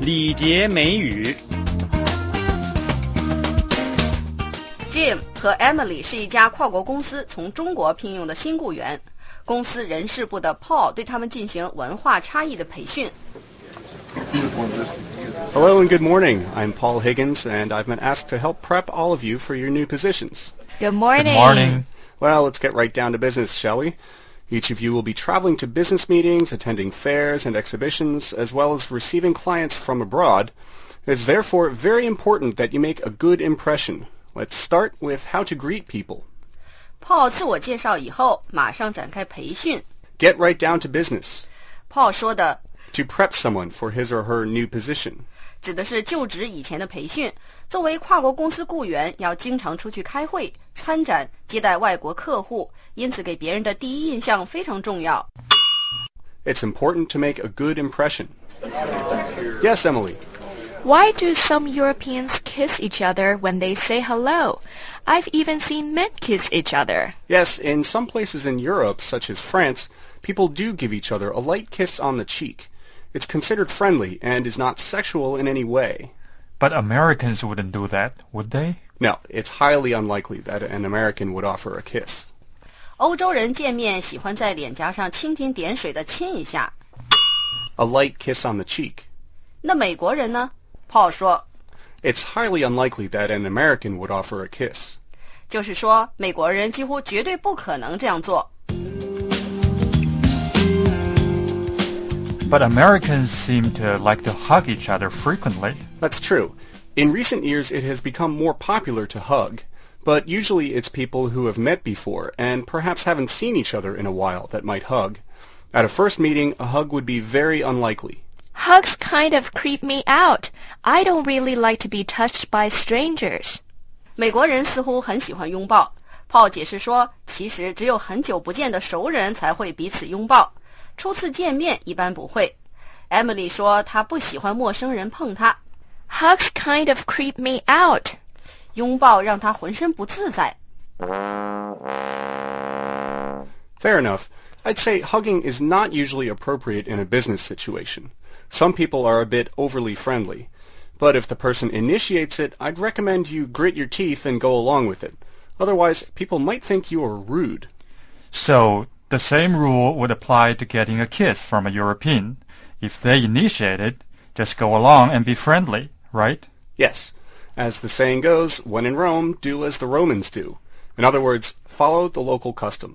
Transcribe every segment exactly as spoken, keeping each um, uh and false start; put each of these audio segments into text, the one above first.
礼节美语。 Jim 和 Emily 是一家跨国公司从中国聘用的新雇员，公司人事部的 Paul 对他们进行文化差异的培训。 Hello and good morning. I'm Paul Higgins, and I've been asked to help prep all of you for your new positions. Good morning. Good morning. Well, let's get right down to business, shall we? Each of you will be traveling to business meetings, attending fairs and exhibitions, as well as receiving clients from abroad. It is therefore very important that you make a good impression. Let's start with how to greet people. Paul 自我介绍以后，马上展开培训。 Get right down to business. Paul 说的 To prep someone for his or her new position. 指的是就职以前的培训。作为跨国公司雇员，要经常出去开会、参展、接待外国客户，因此给别人的第一印象非常重要。 It's important to make a good impression. Yes, Emily. Why do some Europeans kiss each other when they say hello? I've even seen men kiss each other. Yes, in some places in Europe, such as France, people do give each other a light kiss on the cheek. It's considered friendly and is not sexual in any way. But Americans wouldn't do that, would they? No, it's highly unlikely that an American would offer a kiss. 欧洲人见面喜欢在脸颊上蜻蜓点水的亲一下。 A light kiss on the cheek. 那美国人呢？ Paul 说 It's highly unlikely that an American would offer a kiss. 就是说，美国人几乎绝对不可能这样做。 But Americans seem to like to hug each other frequently. That's true. In recent years, it has become more popular to hug, but usually it's people who have met before and perhaps haven't seen each other in a while that might hug. At a first meeting, a hug would be very unlikely. Hugs kind of creep me out. I don't really like to be touched by strangers. 美国人似乎很喜欢拥抱。Paul 解释说，其实只有很久不见的熟人才会彼此拥抱。初次见面一般不会。Emily 说她不喜欢陌生人碰她。 Hugs kind of creep me out. 拥抱让她浑身不自在。 Fair enough. I'd say hugging is not usually appropriate in a business situation. Some people are a bit overly friendly. But if the person initiates it, I'd recommend you grit your teeth and go along with it. Otherwise, people might think you are rude. So, the same rule would apply to getting a kiss from a European. If they initiate it, just go along and be friendly, right? Yes. As the saying goes, when in Rome, do as the Romans do. In other words, follow the local customs.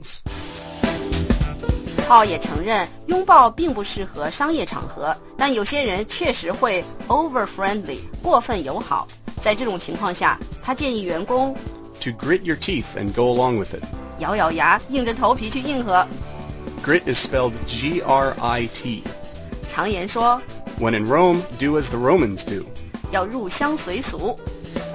Paul 也承认，拥抱并不适合商业场合，但有些人确实会 over friendly， 过分友好。在这种情况下，他建议员工 to grit your teeth and go along with it. 咬咬牙，硬着头皮去应和。 Grit is spelled G R I T. 常言说 When in Rome, do as the Romans do. 要入乡随俗。